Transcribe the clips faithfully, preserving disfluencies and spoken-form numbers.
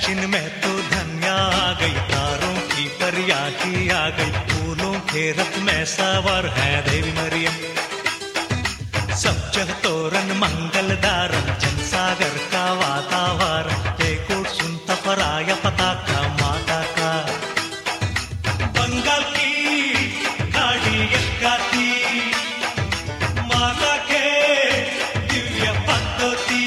दक्षिण में तो धन्या आ गई, तारों की परिया की आ गई, फूलों के रथ में सवार है देवी मरियम। सब जग तोरण मंगल दारन, जनसागर का वातावरण, देखो सुनता पराया पताका माता का। बंगाल की गाड़ी गाती माता के दिव्य पद्धति,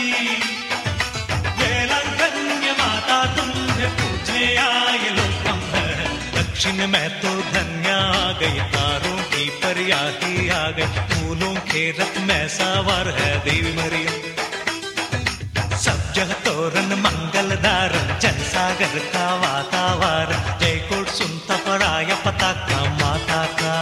वेलांगन्य माता तुम्हें पूजने आए लोग हम हैं। दक्षिण में तो धन्या आ गई, तारों की परिया ही आ गई, फूलों के रथ में सवार है देवी मरियम। सब जग तोरण मंगल दारन, जनसागर का वातावरण, जयकोट सुनता पराया पताका माता का।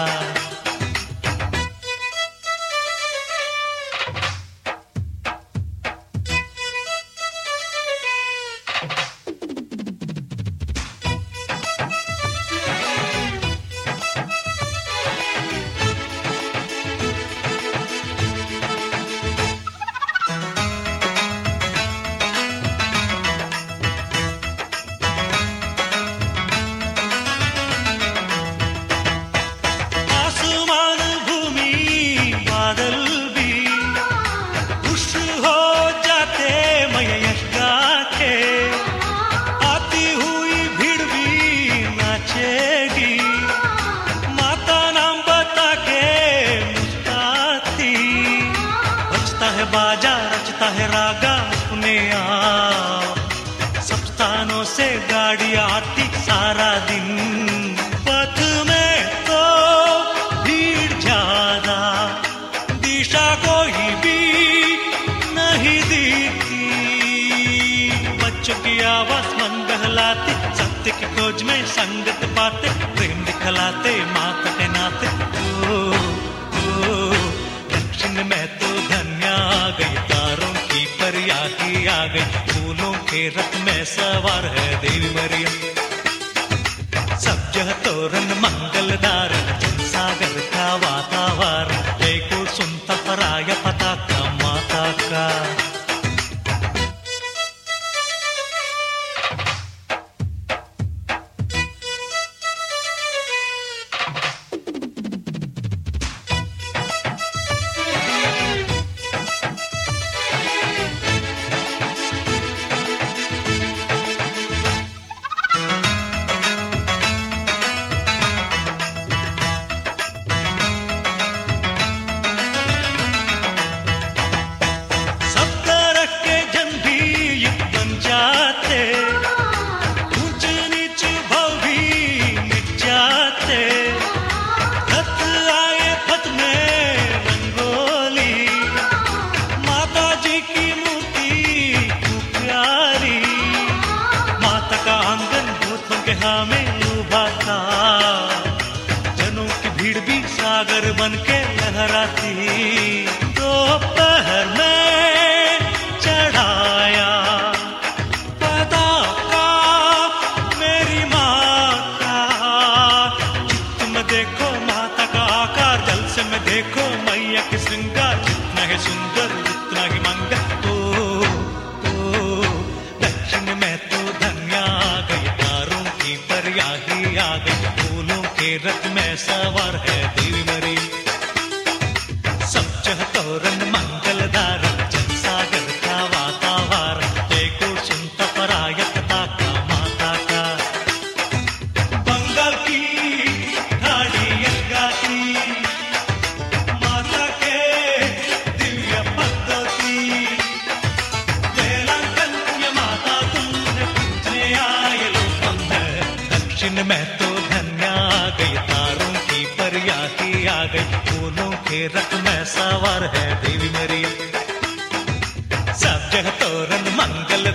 बाजा रचता है रागा अपने आप, सब स्थानों से गाड़ी आती सारा दिन, पथ में तो भीड़ ज्यादा, दिशा कोई भी नहीं दिखती, बच्चों की आवाज मन बहलाती, सत्य की खोज में संगत पाते, प्रेम दिखलाते माता के नाते। ओ, ओ, दक्षिण में तो धन्या आ गई, तारों की परिया ही आ गई, फूलों के रथ में सवार है देवी मरियम। सब जग तोरण मंगल दारन, जनसागर का वातावरण, देखो सुनता पराया पताका माता का। में उभा था, जनों की भीड़ भी सागर बन के लहराती, दोपहर में चढ़ाया पताका मेरी माता। चित्त में देखो माता का आकार, जल से में देखो मैया की श्रृंगार, जितना है सुंदर उतना ही मंगल। तो, तो दक्षिण में तो धन्या आ गई, तारों की परिया ही आ गई, फूलों के रथ में सवार है देवी मरियम। सब जग तोरण मंगल दारन, जनसागर का वातावरण, देखो सुनता पराया पताका माता का। बंगाल की गाड़ी गाती माता के दिव्य पद्धति, वेलांगन्य माता तुमने पूजने आए लोग हम हैं। दक्षिण में तो धन्या आ गई, तारों की परिया ही आ गई, फूलों के रथ में सवार है देवी मरियम। सब जग तोरण मंगल